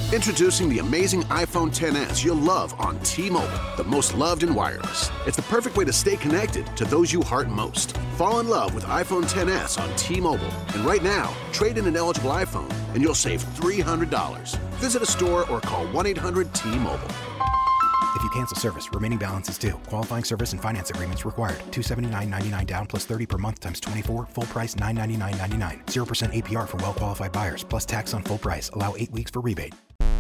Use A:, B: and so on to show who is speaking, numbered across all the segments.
A: Introducing the amazing iPhone XS you'll love on T-Mobile, the most loved in wireless. It's the perfect way to stay connected to those you heart most. Fall in love with iPhone XS on T-Mobile. And right now, trade in an eligible iPhone and you'll save $300. Visit a store or call 1-800-T-Mobile.
B: If you cancel service, remaining balance is due. Qualifying service and finance agreements required. $279.99 down plus 30 per month times 24. Full price $999.99. 0% APR for well-qualified buyers plus tax on full price. Allow 8 weeks for rebate.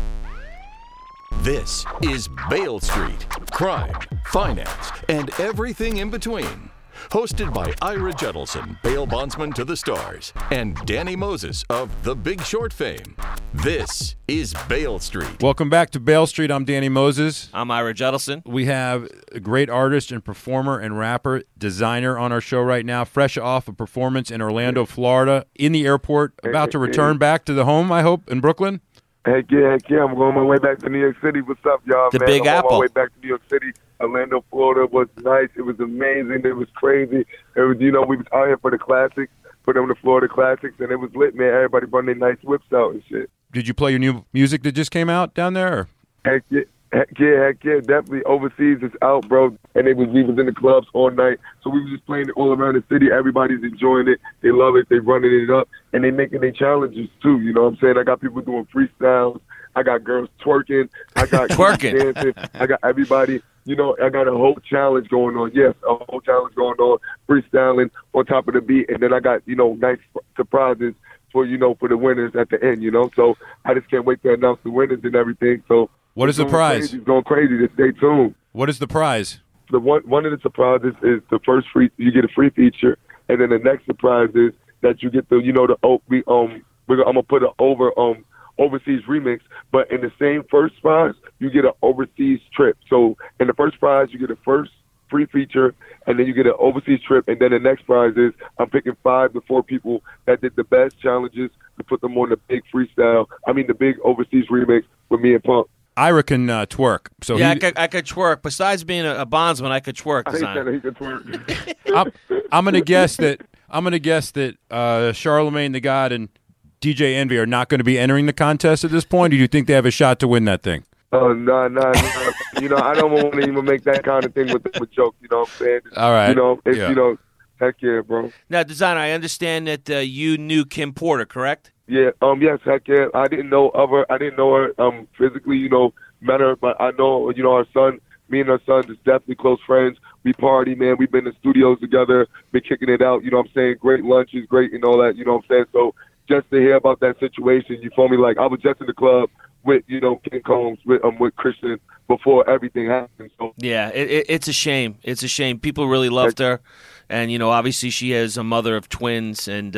C: This is Bail Street. Crime, finance, and everything in between. Hosted by Ira Judelson, bail bondsman to the stars, and Danny Moses of The Big Short fame. This is Bail Street.
D: Welcome back to Bail Street. I'm Danny Moses.
E: I'm Ira Judelson.
D: We have a great artist and performer and rapper, Designer on our show right now, fresh off a performance in Orlando, Florida, in the airport, about to return back to the home, I hope, in Brooklyn.
F: Heck yeah. I'm going my way back to New York City. What's up, y'all?
E: The
F: man?
E: Big Apple.
F: I'm on my way back to New York City. Orlando, Florida was nice. It was amazing. It was crazy. It was, we was out here for the classics, for them the Florida classics, and it was lit, man. Everybody brought their nice whips out and shit.
D: Did you play your new music that just came out down there? Or?
F: Heck yeah. Definitely. Overseas is out, bro. And we was in the clubs all night. So we was just playing it all around the city. Everybody's enjoying it. They love it. They running it up. And they making their challenges, too. You know what I'm saying? I got people doing freestyles. I got girls twerking. I got
E: twerking
F: dancing. I got everybody. I got a whole challenge going on. Yes, a whole challenge going on. Freestyling on top of the beat. And then I got, nice surprises for the winners at the end, So I just can't wait to announce the winners and everything. So
D: what is the prize?
F: It's going crazy. Just stay tuned.
D: What is the prize?
F: The one of the surprises is the first you get a free feature, and then the next surprise is that you get I'm gonna put an overseas remix, but in the same first prize you get an overseas trip. So in the first prize you get a first free feature, and then you get an overseas trip, and then the next prize is I'm picking 5 to 4 people that did the best challenges to put them on the big the big overseas remix with me and Pump.
D: Ira can twerk. So
E: yeah, I could twerk. Besides being a bondsman, I could twerk.
F: I hate that he could twerk.
D: I'm gonna guess that Charlemagne the God and DJ Envy are not going to be entering the contest at this point. Or do you think they have a shot to win that thing?
F: Oh no! I don't want to even make that kind of thing with a joke. You know what I'm saying?
D: All right.
F: Heck yeah, bro.
E: Now, Designer, I understand that you knew Kim Porter, correct?
F: Yeah. Yes, heck yeah. I didn't know her. Physically. Met her, but I know. Our son. Me and her son is definitely close friends. We party, man. We've been in studios together. Been kicking it out. You know what I'm saying? Great lunches, great and all that. You know what I'm saying? So just to hear about that situation, you feel me? Like I was just in the club with King Combs with Christian before everything happened. So
E: yeah, it's a shame. It's a shame. People really loved her, and obviously she is a mother of twins, and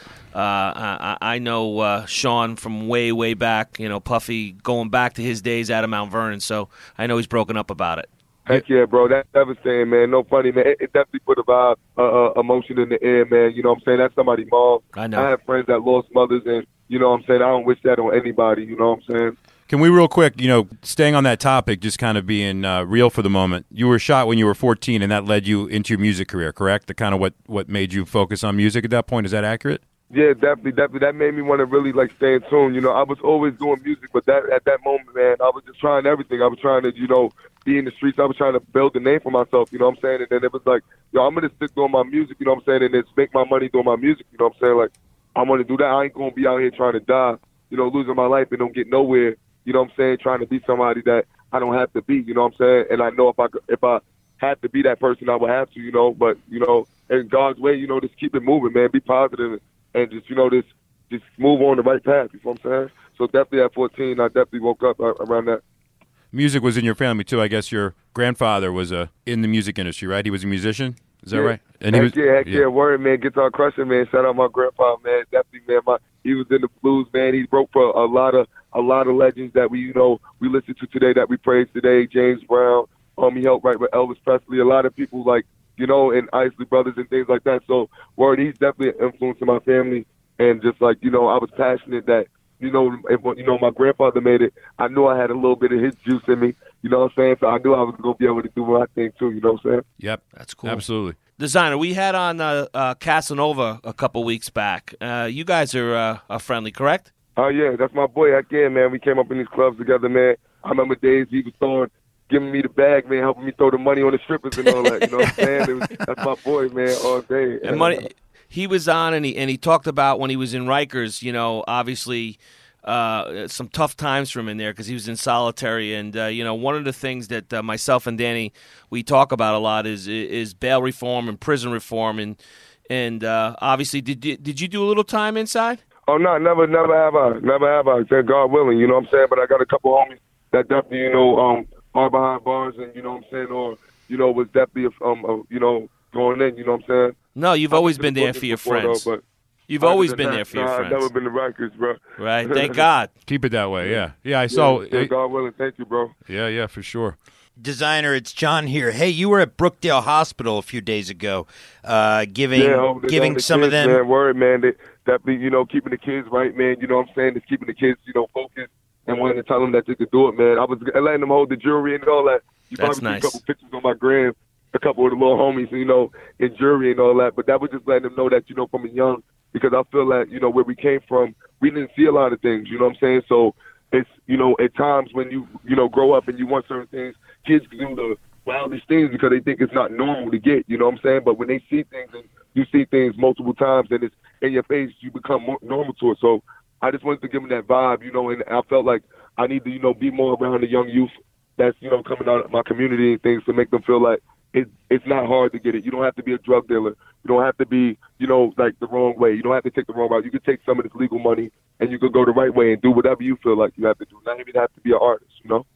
E: I know Sean from way back. Puffy going back to his days out of Mount Vernon, so I know he's broken up about it.
F: Heck yeah, bro. That's devastating, man. No funny, man. It definitely put a vibe, emotion in the air, man. You know what I'm saying? That's somebody's mom.
E: I know.
F: I have friends that lost mothers, and you know what I'm saying? I don't wish that on anybody. You know what I'm saying?
D: Can we real quick, staying on that topic, just kind of being real for the moment, you were shot when you were 14, and that led you into your music career, correct? The kind of what made you focus on music at that point. Is that accurate?
F: Yeah, definitely. That made me want to really stay in tune. I was always doing music, but at that moment, man, I was just trying everything. I was trying to, be in the streets. I was trying to build a name for myself, you know what I'm saying? And then it was like, I'm going to stick doing my music, you know what I'm saying? And then make my money doing my music, you know what I'm saying? Like, I'm going to do that. I ain't going to be out here trying to die, losing my life and don't get nowhere, you know what I'm saying? Trying to be somebody that I don't have to be, you know what I'm saying? And I know if I had to be that person, I would have to, but, in God's way, just keep it moving, man. Be positive and just, just move on the right path, you know what I'm saying? So definitely at 14, I definitely woke up around that.
D: Music was in your family, too. I guess your grandfather was in the music industry, right? He was a musician? Is that right? And
F: heck yeah, word, man. Guitar Crusher, man. Shout out my grandpa, man. Definitely, man. He was in the blues, man. He wrote for a lot of legends that we listen to today, that we praise today. James Brown. He helped write with Elvis Presley. A lot of people and Isley Brothers and things like that. So, word, he's definitely an influence in my family. And just I was passionate that, if my grandfather made it, I knew I had a little bit of his juice in me. You know what I'm saying? So I knew I was going to be able to do my thing too. You know what I'm saying?
D: Yep.
E: That's cool.
D: Absolutely.
E: Designer, we had on Casanova a couple weeks back. You guys are friendly, correct?
F: Oh, yeah, that's my boy. Heck yeah, man. We came up in these clubs together, man. I remember days he was giving me the bag, man, helping me throw the money on the strippers and all that. You know what I'm saying? That's my boy, man, all day.
E: And money, he was on, and he talked about when he was in Rikers, you know, obviously some tough times for him in there because he was in solitary. And, you know, one of the things that myself and Danny, we talk about a lot is bail reform and prison reform. And obviously, did you do a little time inside?
F: Oh, no, never have I. Never have I. Thank God willing, you know what I'm saying? But I got a couple homies that definitely, you know, are behind bars and, you know what I'm saying, or, you know, was definitely, you know, going in, you know what I'm saying?
E: No, you've always been there for your friends.
F: Though,
E: you've always been there for your friends.
F: I've never been to Rikers, bro.
E: Right, thank God.
D: Keep it that way, yeah. Yeah, I saw.
F: Thank God willing, thank you, bro.
D: Yeah, for sure.
G: Designer, it's John here. Hey, you were at Brookdale Hospital a few days ago, giving some
F: kids,
G: of them.
F: Man, word, man. They definitely, you know, keeping the kids right, man. You know what I'm saying? It's keeping the kids, you know, focused and wanting to tell them that they could do it, man. I was letting them hold the jewelry and all that. You
E: That's
F: probably
E: nice.
F: see a couple pictures on my gram, a couple of the little homies, you know, in jewelry and all that. But that was just letting them know that, you know, from a young, because I feel that, you know, where we came from, we didn't see a lot of things, you know what I'm saying? So it's, you know, at times when you know, grow up and you want certain things, kids do the wildest things because they think it's not normal to get, you know what I'm saying? But when they see things and you see things multiple times and it's in your face, you become more normal to it. So I just wanted to give them that vibe, you know, and I felt like I need to, you know, be more around the young youth that's, you know, coming out of my community and things to make them feel like it's not hard to get it. You don't have to be a drug dealer. You don't have to be, you know, like the wrong way. You don't have to take the wrong route. You can take some of this legal money and you can go the right way and do whatever you feel like you have to do. Not even have to be an artist, you know?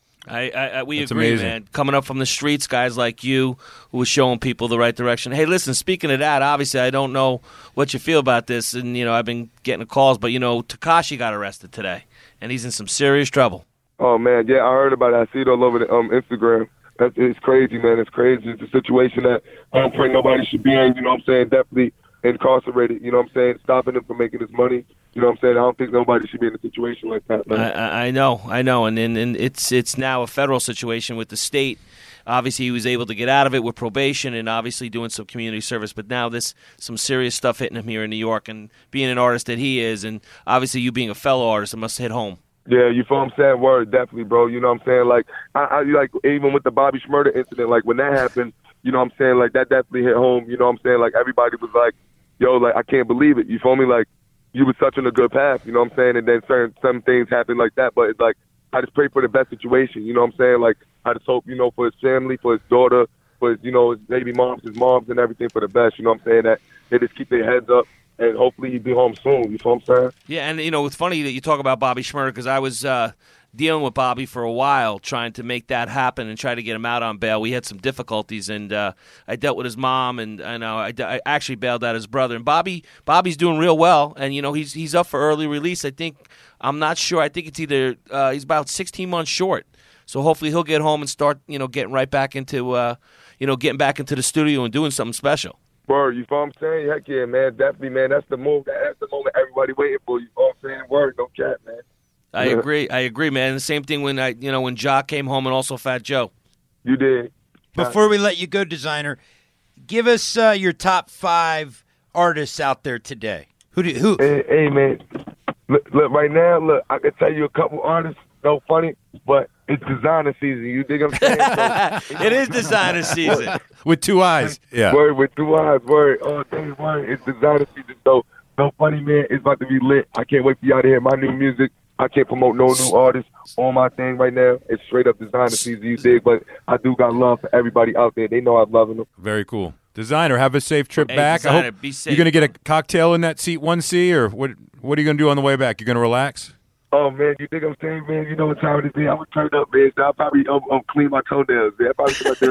E: We
D: That's
E: agree,
D: amazing.
E: man. Coming up from the streets, guys like you who are showing people the right direction. Hey, listen, speaking of that, obviously I don't know what you feel about this, and, you know, I've been getting calls, but, you know, Tekashi got arrested today, and he's in some serious trouble.
F: Oh, man, yeah, I heard about it. I see it all over the Instagram. It's crazy, man. It's crazy. It's a situation that I don't think nobody should be in, you know what I'm saying, definitely incarcerated, you know what I'm saying, stopping him from making his money. You know what I'm saying? I don't think nobody should be in a situation like that, man.
E: I know, and it's now a federal situation with the state. Obviously, he was able to get out of it with probation and obviously doing some community service. But now there's some serious stuff hitting him here in New York, and being an artist that he is, and obviously you being a fellow artist, it must hit home.
F: Yeah, you feel what I'm saying? Word, definitely, bro. You know what I'm saying? Like, I like, even with the Bobby Shmurda incident, like, when that happened, you know what I'm saying? Like, that definitely hit home. You know what I'm saying? Like, everybody was like, yo, like, I can't believe it. You feel me? Like, you was such in a good path, you know what I'm saying? And then some things happen like that, but it's like, I just pray for the best situation, you know what I'm saying? Like, I just hope, you know, for his family, for his daughter, for his, you know, his baby moms, his moms, and everything for the best, you know what I'm saying? That they just keep their heads up, and hopefully he'll be home soon, you know what I'm saying?
E: Yeah, and, you know, it's funny that you talk about Bobby Shmurda because I was dealing with Bobby for a while, trying to make that happen and try to get him out on bail. We had some difficulties, and I dealt with his mom, and I actually bailed out his brother. And Bobby's doing real well, and, you know, he's up for early release. I'm not sure. I think it's either he's about 16 months short. So hopefully he'll get home and start, you know, getting right back into, getting back into the studio and doing something special.
F: Word, you feel what I'm saying? Heck yeah, man, definitely, man. That's the move. That's the moment everybody waiting for. You feel what I'm saying? Word, no cap, man.
E: I agree, man. The same thing when when Jock came home and also Fat Joe.
F: You did.
G: Before we let you go, Designer, give us your top 5 artists out there today. Who?
F: Hey, man. Look, right now, look, I can tell you a couple artists. No funny, but it's designer season. You dig what I'm saying?
E: It is designer season.
D: With 2 eyes. Yeah.
F: Word, with 2 eyes. Word. Oh, dang, word. It's designer season. So, no funny, man. It's about to be lit. I can't wait for y'all to hear my new music. I can't promote no new artists on my thing right now. It's straight up designer season, you dig? But I do got love for everybody out there. They know I'm loving them.
D: Very cool. Designer, have a safe trip
E: Hey,
D: back.
E: Designer,
D: I hope
E: be safe.
D: you're going to get a cocktail in that seat 1C, or what are you going to do on the way back? You're going to relax?
F: Oh, man, you think I'm saying, man? You know what time it is, man? I'm going to turn up, man. So I'll probably clean my toenails, man. I'll probably put my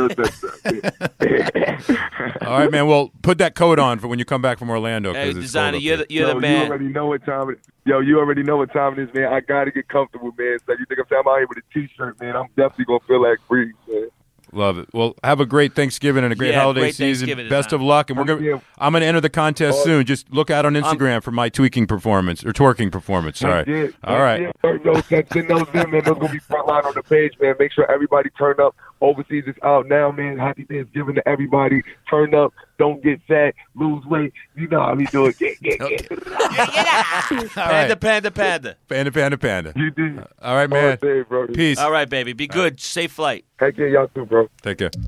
F: nails done.
D: All right, man. Well, put that coat on for when you come back from Orlando.
E: Hey,
D: It's
E: Designer,
D: cold up
E: you're the man.
F: You already know what time it is. Yo, you already know what time it is, man. I got to get comfortable, man. So you think I'm saying I'm out here with a T-shirt, man? I'm definitely going to feel like free, man.
D: Love it. Well, have a great Thanksgiving and a great holiday
E: great
D: season.
E: Thanksgiving
D: Best of luck, and I'm going to enter the contest soon. Just look out on Instagram for my twerking performance. Sorry. All right.
F: Yo, send those in, man. Those going to be front line on the page, man. Make sure everybody turn up. Overseas is out now, man. Happy Thanksgiving to everybody. Turn up. Don't get fat. Lose weight. You know how we do it.
E: Panda.
F: You did.
D: All right, man.
F: All right, bro.
D: Peace.
E: All right, baby. Be good. Safe flight.
F: Heck yeah, y'all too, bro.
D: Take care.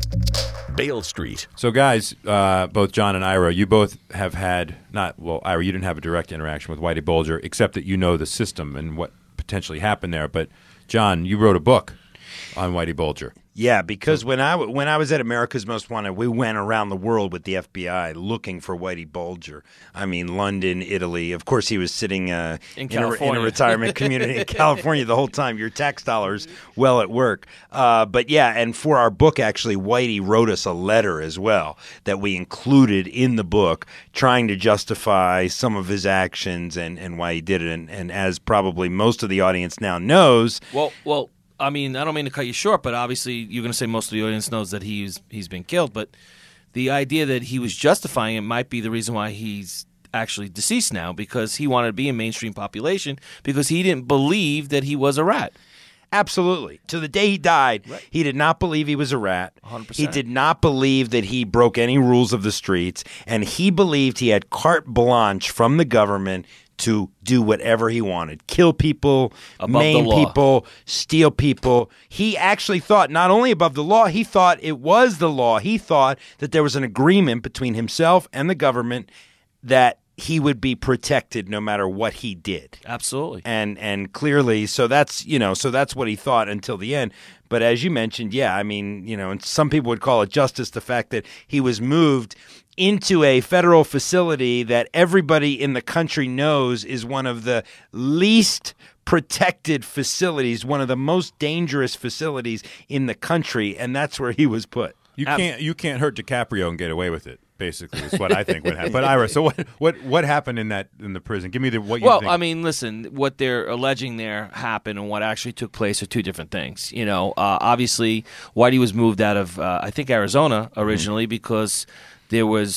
C: Bale Street.
D: So, guys, both John and Ira, you both have had Ira, you didn't have a direct interaction with Whitey Bulger, except that you know the system and what potentially happened there. But, John, you wrote a book on Whitey Bulger.
G: Yeah, because when I was at America's Most Wanted, we went around the world with the FBI looking for Whitey Bulger. I mean, London, Italy. Of course, he was sitting in a retirement community in California the whole time. Your tax dollars well at work. But yeah, and for our book, actually, Whitey wrote us a letter as well that we included in the book, trying to justify some of his actions and why he did it. And as probably most of the audience now knows,
E: Well. I mean, I don't mean to cut you short, but obviously you're going to say most of the audience knows that he's been killed. But the idea that he was justifying it might be the reason why he's actually deceased now, because he wanted to be in mainstream population because he didn't believe that he was a rat.
G: Absolutely. To the day he died, He did not believe he was a rat.
E: 100%.
G: He did not believe that he broke any rules of the streets, and he believed he had carte blanche from the government to do whatever he wanted. Kill people, maim people, steal people. He actually thought not only above the law, he thought it was the law. He thought that there was an agreement between himself and the government that he would be protected no matter what he did.
E: Absolutely.
G: And clearly, so that's what he thought until the end. But as you mentioned, yeah, I mean, and some people would call it justice, the fact that he was moved into a federal facility that everybody in the country knows is one of the least protected facilities, one of the most dangerous facilities in the country, and that's where he was put.
D: You can't hurt DiCaprio and get away with it. Basically, is what I think would happen. But Ira, so what happened in the prison? Give me what you think.
E: Well, I mean, listen, what they're alleging there happened and what actually took place are two different things. Obviously, Whitey was moved out of I think Arizona originally because there was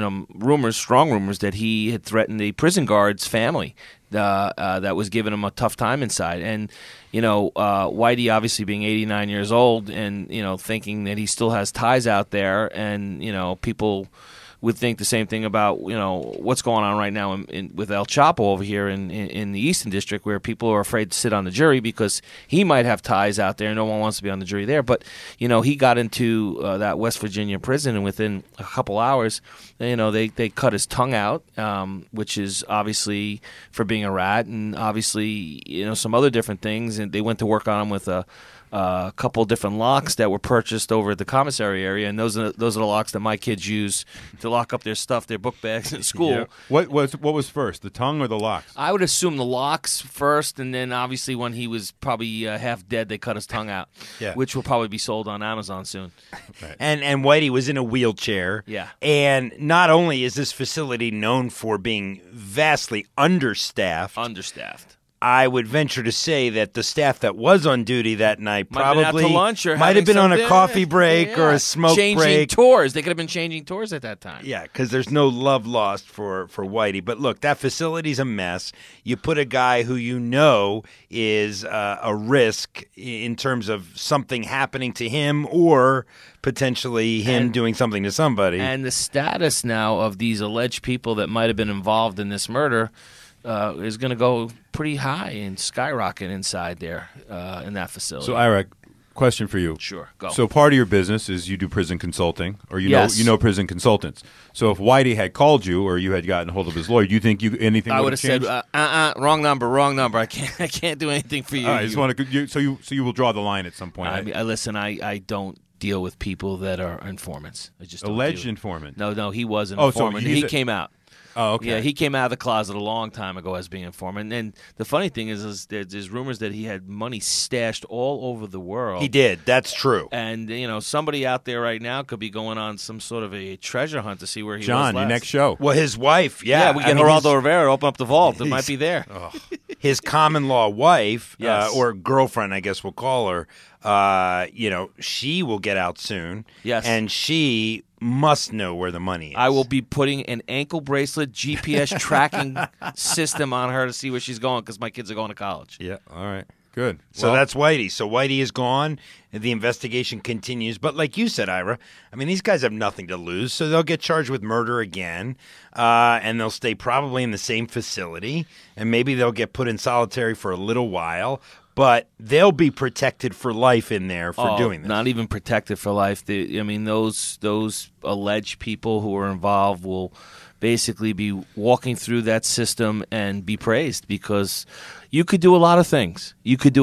E: strong rumors that he had threatened the prison guard's family that was giving him a tough time inside. And Whitey obviously being 89 years old and thinking that he still has ties out there, and people would think the same thing about what's going on right now with El Chapo over here in the Eastern District, where people are afraid to sit on the jury because he might have ties out there. No one wants to be on the jury there. But he got into that West Virginia prison, and within a couple hours, they cut his tongue out, which is obviously for being a rat, and obviously some other different things. And they went to work on him with a couple different locks that were purchased over at the commissary area, and those are the locks that my kids use to lock up their stuff, their book bags at school.
D: Yeah. What was first, the tongue or the locks?
E: I would assume the locks first, and then obviously when he was probably half dead, they cut his tongue out, which will probably be sold on Amazon soon.
G: Right. And Whitey was in a wheelchair.
E: Yeah.
G: And not only is this facility known for being vastly understaffed. I would venture to say that the staff that was on duty that night probably might have been on a coffee break or a smoke break.
E: Changing tours. They could have been changing tours at that time.
G: Yeah, because there's no love lost for Whitey. But look, that facility's a mess. You put a guy who is a risk in terms of something happening to him or potentially him doing something to somebody.
E: And the status now of these alleged people that might have been involved in this murder is going to go pretty high and skyrocket inside there in that facility.
D: So, Ira, question for you.
E: Sure, go.
D: So part of your business is you do prison consulting, or you
E: Yes.
D: know prison consultants. So if Whitey had called you, or you had gotten hold of his lawyer, do you think anything
E: I
D: would
E: would
D: have
E: have
D: changed?
E: said, wrong number. I can't do anything for you.
D: I just want to. So you will draw the line at some point.
E: Listen, I don't deal with people that are informants. I just don't
D: Alleged
E: do it.
D: informant.
E: No, he was an
D: Oh, so
E: informant.
D: he's
E: He came out.
D: Oh, okay.
E: Yeah, he came out of the closet a long time ago as being an informant. And the funny thing is there's rumors that he had money stashed all over the world.
G: He did. That's true.
E: And, somebody out there right now could be going on some sort of a treasure hunt to see where he was
D: John,
E: last.
D: your next show.
G: Well, his wife,
E: Yeah, we get Geraldo Rivera to open up the vault. It might be there.
G: his common law wife,
E: Yes.
G: or girlfriend, I guess we'll call her, she will get out soon.
E: Yes.
G: And she must know where the money is.
E: I will be putting an ankle bracelet GPS tracking system on her to see where she's going because my kids are going to college.
D: Yeah. All right. Good.
G: So
D: Well,
G: that's Whitey. So Whitey is gone. The investigation continues. But like you said, Ira, I mean, these guys have nothing to lose. So they'll get charged with murder again. And they'll stay probably in the same facility. And maybe they'll get put in solitary for a little while. But they'll be protected for life in there for doing this.
E: Not even protected for life. Those alleged people who are involved will basically be walking through that system and be praised because you could do a lot of things.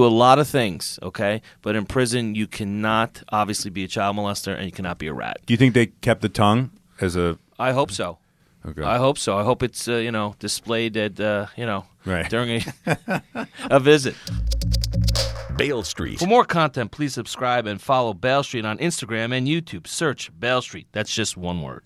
E: Okay? But in prison, you cannot obviously be a child molester and you cannot be a rat.
D: do you think they kept the tongue as a?
E: I hope so.
D: Okay.
E: I hope so. I hope it's displayed at
D: Right.
E: during a visit.
C: Bale Street.
E: For more content, please subscribe and follow Bale Street on Instagram and YouTube. Search Bale Street. That's just one word.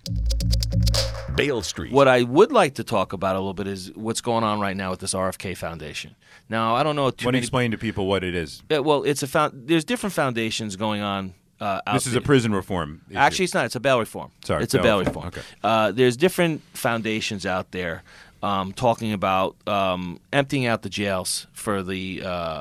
C: Bale Street.
E: What I would like to talk about a little bit is what's going on right now with this RFK Foundation. Now, I don't know too
D: Want to
E: many.
D: explain to people what it is?
E: Well, it's there's different foundations going on. Out
D: This is
E: there.
D: a prison reform issue.
E: Actually, it's not. It's a bail reform.
D: Sorry,
E: it's a
D: bail
E: bail
D: reform.
E: reform.
D: Okay.
E: There's different foundations out there talking about emptying out the jails for the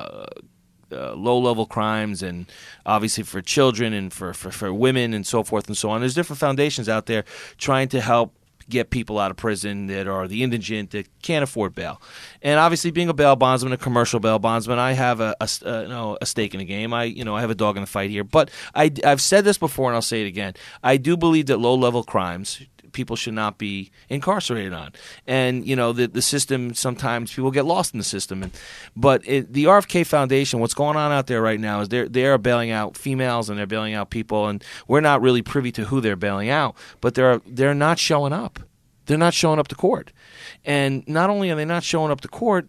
E: low-level crimes and obviously for children and for women and so forth and so on. There's different foundations out there trying to help get people out of prison that are the indigent that can't afford bail. And obviously, being a bail bondsman, a commercial bail bondsman, I have a stake in the game. I have a dog in the fight here. But I've said this before, and I'll say it again. I do believe that low-level crimes people should not be incarcerated on. And, the system, sometimes people get lost in the system. But the RFK Foundation, what's going on out there right now is they are bailing out females and they're bailing out people, and we're not really privy to who they're bailing out, but they're not showing up. They're not showing up to court. And not only are they not showing up to court,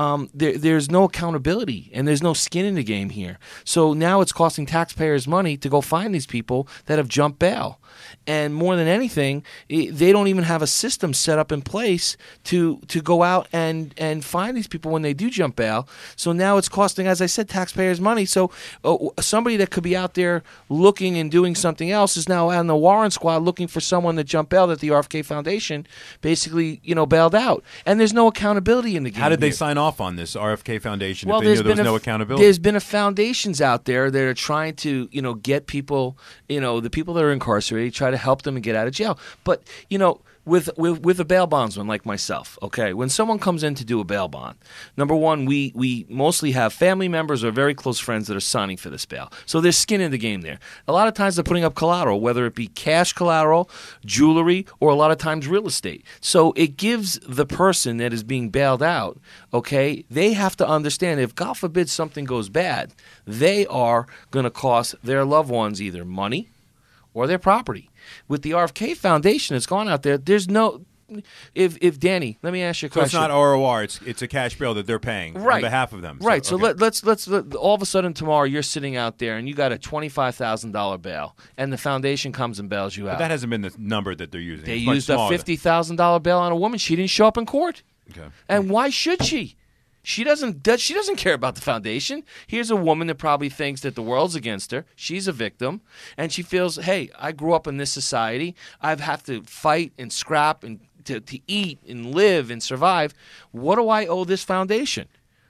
E: there's no accountability and there's no skin in the game here. So now it's costing taxpayers money to go find these people that have jumped bail. And more than anything, they don't even have a system set up in place to go out and find these people when they do jump bail. So now it's costing, as I said, taxpayers money. So somebody that could be out there looking and doing something else is now on the warrant squad looking for someone that jumped bail that the RFK Foundation basically, bailed out. And there's no accountability in the game.
D: How did they
E: here.
D: sign off on this RFK Foundation
E: Well,
D: if they knew there was no accountability?
E: There's been foundations out there that are trying to, get people, the people that are incarcerated, try to help them and get out of jail. But, with a bail bondsman like myself, okay, when someone comes in to do a bail bond, number one, we mostly have family members or very close friends that are signing for this bail. So there's skin in the game there. A lot of times they're putting up collateral, whether it be cash collateral, jewelry, or a lot of times real estate. So it gives the person that is being bailed out, okay, they have to understand if, God forbid, something goes bad, they are going to cost their loved ones either money or their property. With the RFK Foundation that's gone out there, there's no. If Danny, let me ask you a
D: So
E: question.
D: it's not ROR; it's a cash bail that they're paying on behalf of them.
E: Right. So
D: okay.
E: let's all of a sudden tomorrow you're sitting out there and you got a $25,000 bail, and the foundation comes and bails you out.
D: But that hasn't been the number that they're using.
E: They
D: It's much
E: used a
D: smaller.
E: $50,000 bail on a woman. She didn't show up in court.
D: Okay.
E: And why should she? She doesn't care about the foundation. Here's a woman that probably thinks that the world's against her. She's a victim, and she feels, hey, I grew up in this society. I have to fight and scrap and to eat and live and survive. What do I owe this foundation?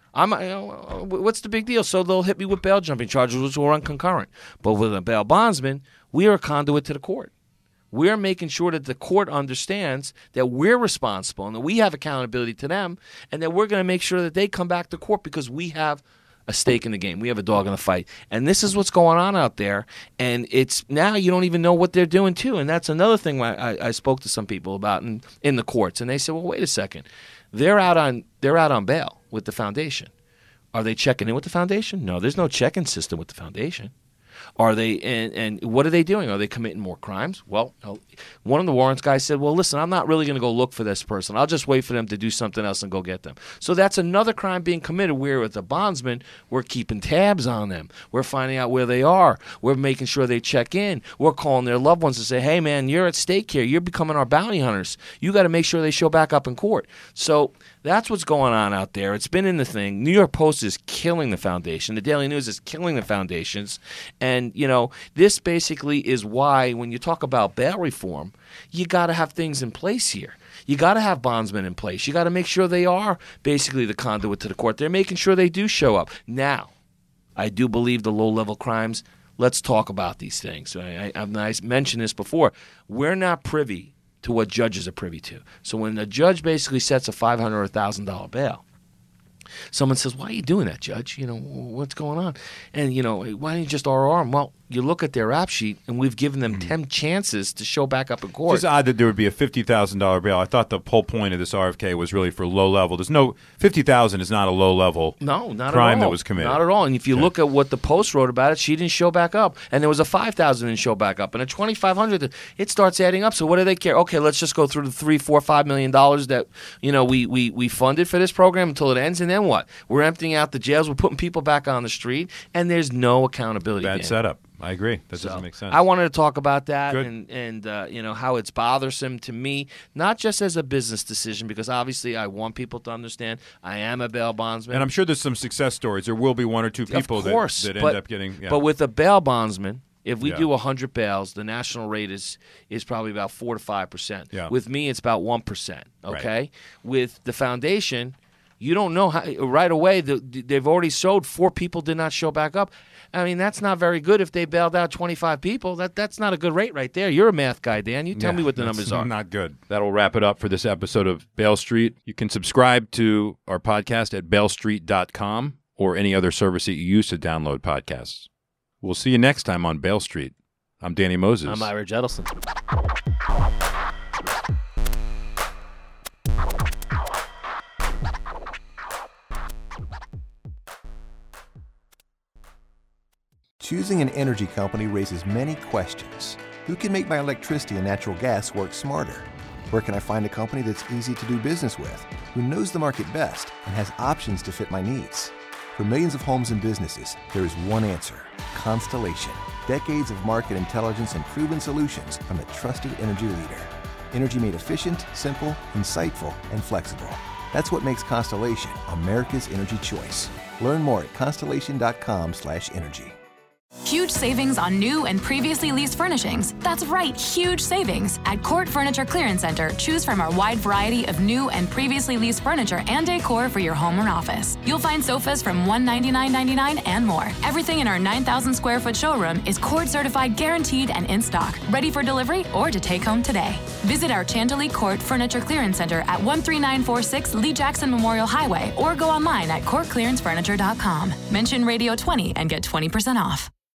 E: What's the big deal? So they'll hit me with bail jumping charges, which will run concurrent. But with a bail bondsman, we are a conduit to the court. We're making sure that the court understands that we're responsible and that we have accountability to them, and that we're going to make sure that they come back to court because we have a stake in the game. We have a dog in the fight. And this is what's going on out there. And it's now you don't even know what they're doing, too. And that's another thing I spoke to some people about in the courts. And they said, well, wait a second. They're out on bail with the foundation. Are they checking in with the foundation? No, there's no check-in system with the foundation. Are they and what are they doing? Are they committing more crimes? Well, one of the warrants guys said, well, listen, I'm not really going to go look for this person. I'll just wait for them to do something else and go get them. So that's another crime being committed where with the bondsman, we're keeping tabs on them. We're finding out where they are. We're making sure they check in. We're calling their loved ones and say, hey, man, you're at stake here. You're becoming our bounty hunters. You got to make sure they show back up in court. So That's what's going on out there. It's been in the thing. New York Post is killing the foundation. The Daily News is killing the foundations. And, this basically is why when you talk about bail reform, you got to have things in place here. You got to have bondsmen in place. You got to make sure they are basically the conduit to the court. They're making sure they do show up. Now, I do believe the low-level crimes, let's talk about these things. I mentioned this before. We're not privy to what judges are privy to. So when a judge basically sets a $500 or $1,000 bail, someone says, why are you doing that, Judge? What's going on? And, why don't you just RR them? Well, you look at their rap sheet, and we've given them 10 chances to show back up in court.
D: It's just odd that there would be a $50,000 bail. I thought the whole point of this RFK was really for low level. There's no $50,000 is not a low level crime that was committed.
E: Not at all. And if you look at what the Post wrote about it, she didn't show back up, and there was a $5,000 didn't show back up, and a $2,500. It starts adding up. So what do they care? Okay, let's just go through the $3, $4, $5 million that we funded for this program until it ends, and then what? We're emptying out the jails. We're putting people back on the street, and there's no accountability.
D: Bad setup. I agree. That doesn't make sense.
E: I wanted to talk about that and how it's bothersome to me, not just as a business decision, because obviously I want people to understand I am a bail bondsman.
D: And I'm sure there's some success stories. There will be one or two people that end up getting. Yeah.
E: But with a bail bondsman, if we do 100 bails, the national rate is probably about 4 to 5%.
D: Yeah.
E: With me, it's about 1%. Okay.
D: Right.
E: With the foundation, you don't know how right away. They've already showed 4 people did not show back up. I mean, that's not very good if they bailed out 25 people. That's not a good rate right there. You're a math guy, Dan. You tell me what the numbers are.
D: Not good. That'll wrap it up for this episode of Bail Street. You can subscribe to our podcast at bailstreet.com or any other service that you use to download podcasts. We'll see you next time on Bail Street. I'm Danny Moses.
E: I'm Ira Jettleson.
H: Choosing an energy company raises many questions. Who can make my electricity and natural gas work smarter? Where can I find a company that's easy to do business with, who knows the market best and has options to fit my needs? For millions of homes and businesses, there is one answer: Constellation. Decades of market intelligence and proven solutions from the trusted energy leader. Energy made efficient, simple, insightful, and flexible. That's what makes Constellation America's energy choice. Learn more at constellation.com/energy.
I: Huge savings on new and previously leased furnishings. That's right, huge savings. At Court Furniture Clearance Center, choose from our wide variety of new and previously leased furniture and decor for your home or office. You'll find sofas from $199.99 and more. Everything in our 9,000 square foot showroom is Court certified, guaranteed, and in stock, ready for delivery or to take home today. Visit our Chantilly Court Furniture Clearance Center at 13946 Lee Jackson Memorial Highway or go online at courtclearancefurniture.com. Mention Radio 20 and get 20% off.